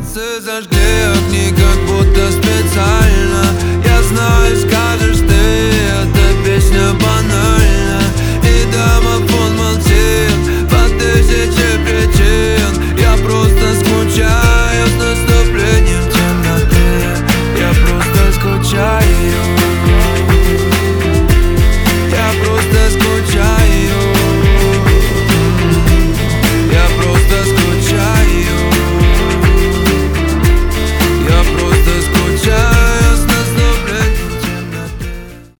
улицы зажгли огни, как будто специально. Я знаю,